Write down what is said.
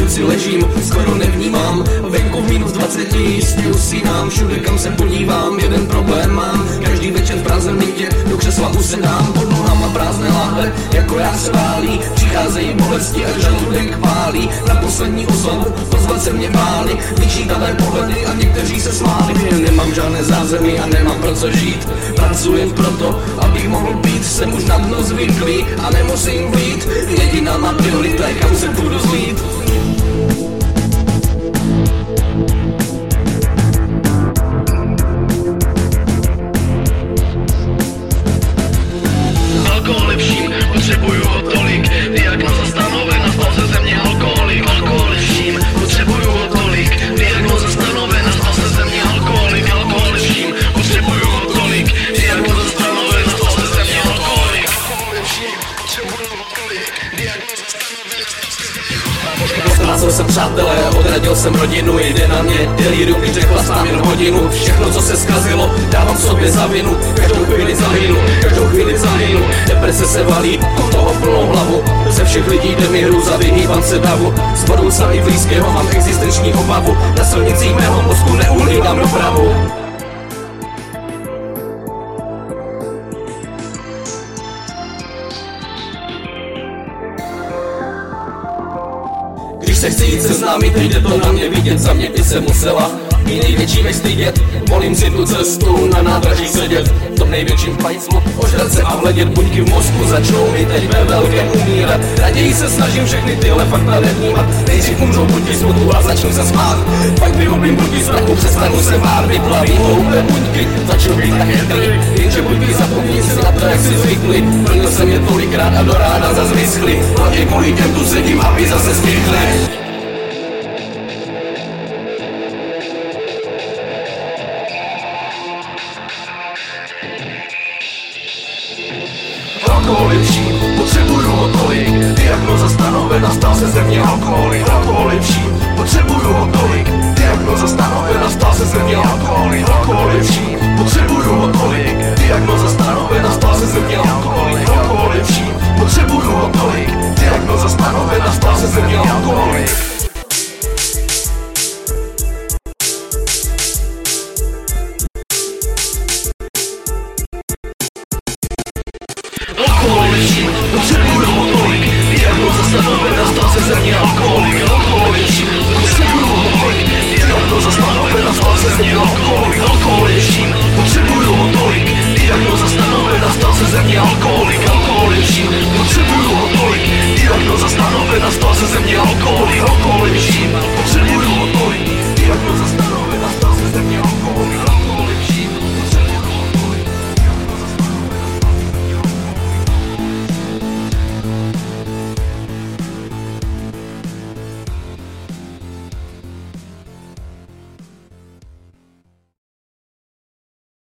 nemocnici ležím, skoro nevnímám. Venku v minus 20 jistě usínám. Všude kam se podívám, jeden problém mám. Každý večer v Praze mytě do křesla usedám. Pod nohama prázdné láhve, jako já se válí. Přicházejí bolesti a žaludek pálí. Na poslední oslavu pozvat se mě báli. Vyčítavé pohledy a někteří se smáli. Nemám žádné zázemí a nemám pro co žít. Pracuji proto, abych mohl být. Jsem už na dno zvyklý a nemusím být. Jediná má priorita, kam se budu zlít. Alkohol lepším, potřebuju ho tolik. Diagnoza stanovena, stal se ze mě alkoholik. Alkohol lepším, potřebuju ho tolik. Diagnoza stanovena, stal se ze mě alkoholik. Alkohol lepším, potřebuju ho tolik. Diagnoza stanovena, stal se ze mě alkoholik. Alkohol lepším, potřebuju ho tolik. Diagnoza stanovena, stal se ze mě alkoholik. Ztrácel jsem přátelé, odradil jsem rodinu. Jde na mě delírium, když řekla sám jen hodinu. Všechno, co se zkazilo, dávám sobě za vinu. Každou chvíli zahynu. Deprese se valí, mám toho plnou hlavu. Ze všech lidí jde mi hrůza, vyhýbám se davu. Z budoucna i blízkého mám existenční obavu. Na silnicích mého mozku neuhlídám dopravu. Když se chci jít seznámit, jde to na mě vidět. Za mě ty se musela i největší stydět. Volím si tu cestu, na nádraží sedět. V tom největším pajslu, ožrat se a hledět. Buňky v mozku začnou mi teď ve velkém umírat. Raději se snažím všechny tyhle fakta nevnímat. Nejdřív umřou buňky smutu a začnu se smát. Pak vyhubím buňky strachu, přestanu se bát. Vyplaví hloupé buňky, začnu být tak chytrý. Jenže buňky zapomní si na to, jak si zvykli. Plnil jsem je tolikrát a do rána zas vyschli. Hlavně kvůli těm tu sedím, aby zase stichli. Alkohol lepší, potřebuju ho tolik. Diagnoza stanovena, stal se ze mě alkoholik. Alkohol lepší, potřebuju ho tolik. Diagnoza stanovena, stal se ze mě alkoholik. Alkohol lepší, potřebuju ho tolik. Diagnoza stanovena, stal se ze mě alkoholik. Alkohol lepší, potřebuju ho tolik. Diagnoza stanovena, stal se ze mě alkoholik. Alkohol lepší, potřebuju ho tolik. Diagnoza stanovena, stal se ze mě alkoholik. Alkohol lepší, potřebuju ho tolik. Diagnoza stanovena, stal se ze mě alkoholik. Alkohol lepší, potřebuju ho tolik. Diagnoza stanovena, stal se ze mě alkoholik. Alkohol lepší, potřebuju ho tolik. Diagnoza stanovena, stal se ze mě alkoholik.